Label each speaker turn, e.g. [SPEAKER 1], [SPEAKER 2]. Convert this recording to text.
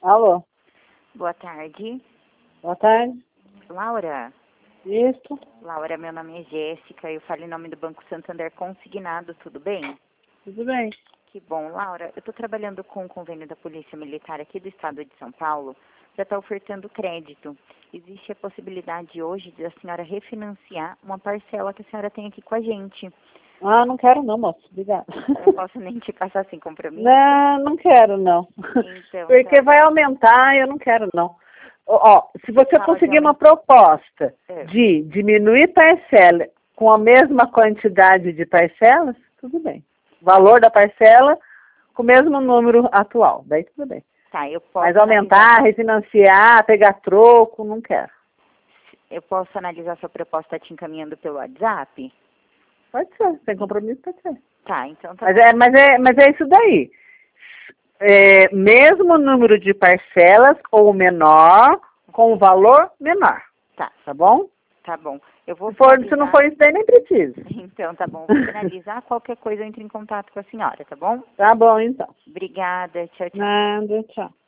[SPEAKER 1] Alô,
[SPEAKER 2] Boa tarde.
[SPEAKER 1] boa tarde.
[SPEAKER 2] Laura?
[SPEAKER 1] Isso,
[SPEAKER 2] Laura, meu nome é Jéssica, eu falo em nome do Banco Santander Consignado, tudo bem?
[SPEAKER 1] tudo bem.
[SPEAKER 2] Que bom. Laura, eu estou trabalhando com o convênio da Polícia Militar aqui do estado de São Paulo para estar ofertando crédito. Existe a possibilidade hoje de a senhora refinanciar uma parcela que a senhora tem aqui com a gente.
[SPEAKER 1] Ah, não quero não, moço. Obrigada.
[SPEAKER 2] Eu não posso nem te passar sem compromisso?
[SPEAKER 1] Não, não quero não.
[SPEAKER 2] Então,
[SPEAKER 1] Porque
[SPEAKER 2] tá.
[SPEAKER 1] vai aumentar e eu não quero não. Ó, se você
[SPEAKER 2] Fala de
[SPEAKER 1] conseguir uma
[SPEAKER 2] aumento.
[SPEAKER 1] proposta
[SPEAKER 2] É.
[SPEAKER 1] de diminuir parcela com a mesma quantidade de parcelas, tudo bem. Valor da parcela com o mesmo número atual, daí tudo bem.
[SPEAKER 2] Tá, eu posso
[SPEAKER 1] Mas aumentar, refinanciar, pegar troco, não quero.
[SPEAKER 2] analisar sua proposta te encaminhando pelo WhatsApp?
[SPEAKER 1] Pode ser, sem compromisso pode ser.
[SPEAKER 2] Tá, então tá
[SPEAKER 1] Mas
[SPEAKER 2] bom.
[SPEAKER 1] é isso daí. Mesmo número de parcelas ou menor, com valor menor.
[SPEAKER 2] Tá,
[SPEAKER 1] Tá bom?
[SPEAKER 2] tá bom. Eu vou
[SPEAKER 1] Se não for isso daí, nem precisa.
[SPEAKER 2] Então, tá bom. Vou finalizar. Qualquer coisa eu entro em contato com a senhora, tá bom?
[SPEAKER 1] Tá bom, então.
[SPEAKER 2] Obrigada. Tchau, tchau.
[SPEAKER 1] Nada, tchau.